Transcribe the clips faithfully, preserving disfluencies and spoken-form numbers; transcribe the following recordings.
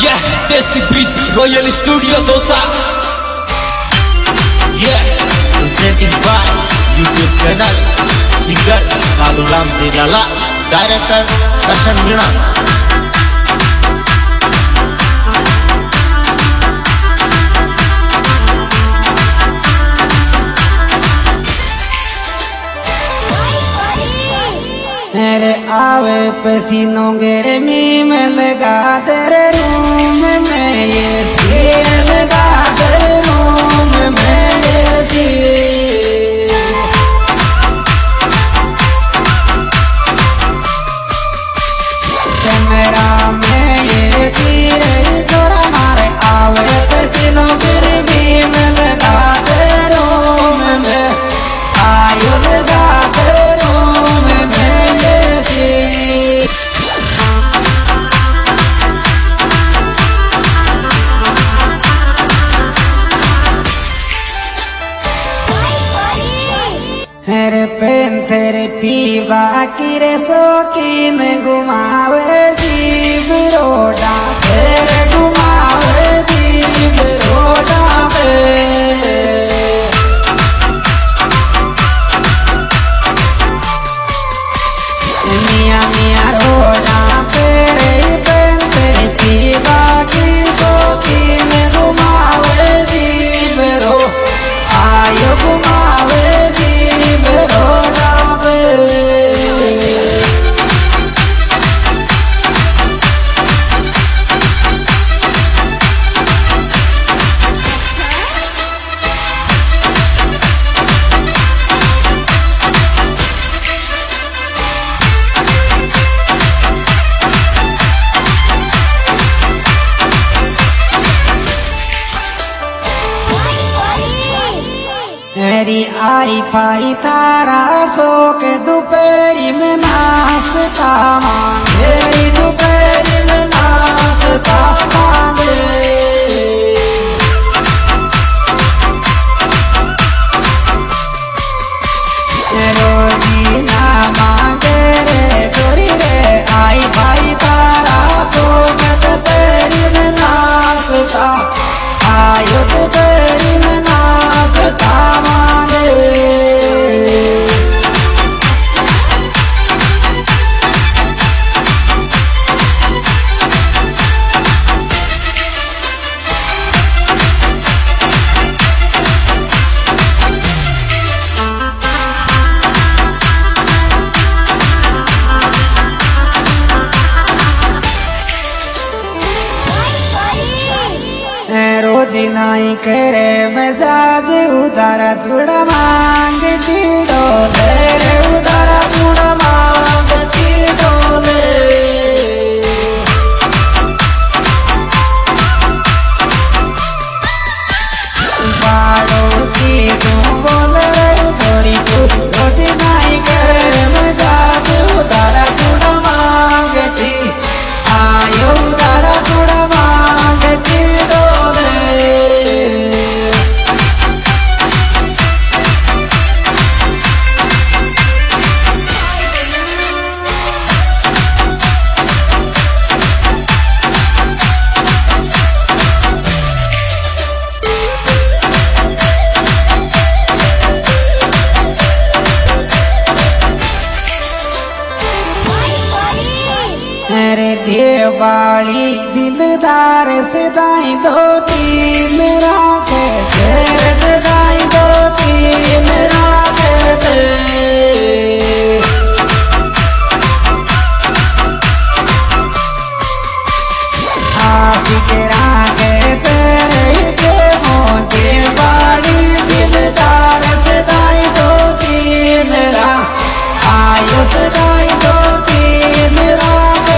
Yeah, Desi Beat, Royal Studio Dosa. Yeah, presenting by YouTube channel singer Kalulam Dirala, director Kashan Mina. मेरे आवे पसीनों गर्मी में लगा तेरे रूम में ये सिर लगा तेरे रूम में ये सिर कैमरा में ये सिर थोड़ा मारे आवे पसीनों गर्मी में लगा तेरे रूम में आयो लगा तेरे रूम में हेरे पेन तेरे पीवा की रे शौकीन घुमावे जीव रोडा तेरे घुमावे जीव रोडा में मिया मिया रोडा तेरे पेन तेरे पीवा की शौकीन घुमावे जीव रो आयो घुमावे मेरी आई पाई तारा सो के दोपहरी में नाश्ता मेरी दोपहरी में नाश्ता मांगे रोजी ना मांगे रे चोरी रे आई पाई तारा सो के दोपहरी में नाश्ता आयो दोपहरी में नाश्ता दिनाई करे मजाज उदारा चूड़ा मांगती डोले रे उदारा चूड़ा मांगती डोले पड़ोसी तू बोल रे छोरी तू दिनाई करे मजाज उदारा चूड़ा मांगती आयो उदारा चूड़ा मांगती डोले दिवाली दिलदार से दाई दो तीन राखे तेरे से दाई दो तीन राखे आप के राखे तेरे के मोती दिवाली दिलदार से दाई दो तीन रा आयो से दाई दो तीन राखे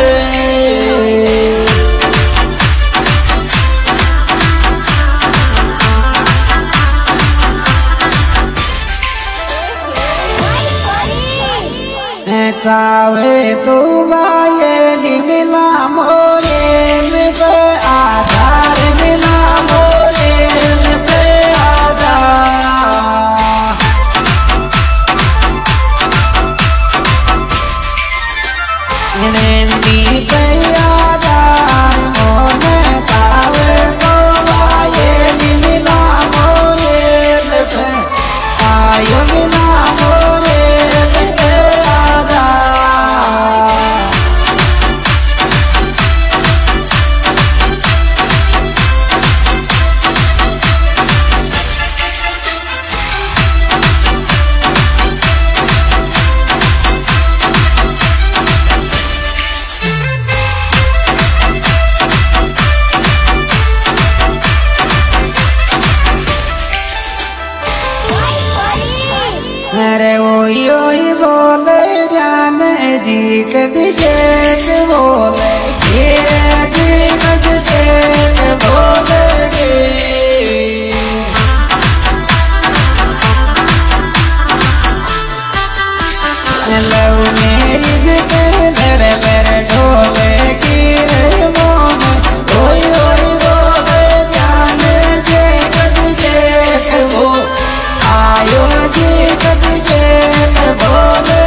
चावे तू बाये मिला मोरे में पे आधार मिला मोरे में पे आधार नंदी पे आधार जी कभिषेक बोले गिरे जी कभिषेक बोले लव मेरी जिकर धर धर ढोले गिरे मोन ओई ओई बोले जान जे कभिषेक वो आयो जी कभिषेक बोले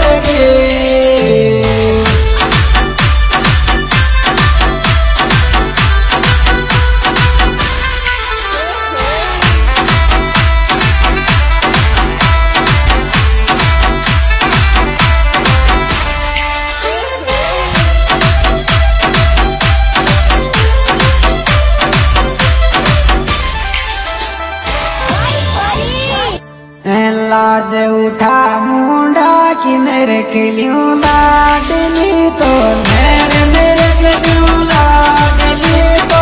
लाज उठा मुंडा किनर कलियों लाडली तो नर मेरे कलियों लाडली तो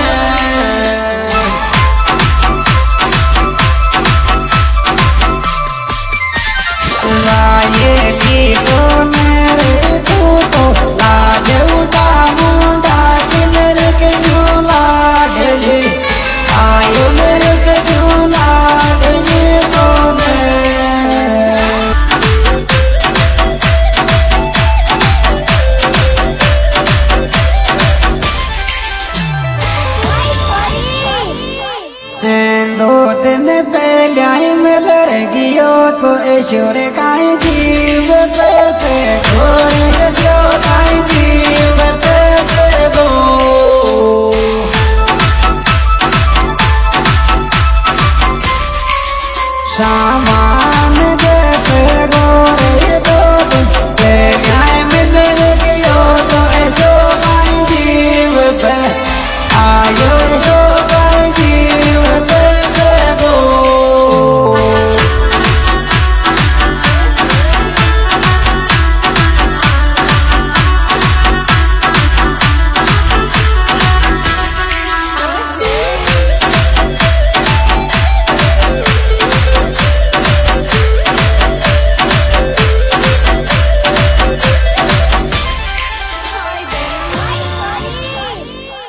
लाए की तो मेरे तू तो लाज उठा मुंडा किनर कलियों लाडली आयो मेरे कलियों लाडली तो दो दिन पहले मिल गियो तो ईश्वर का जीव पैसे खोए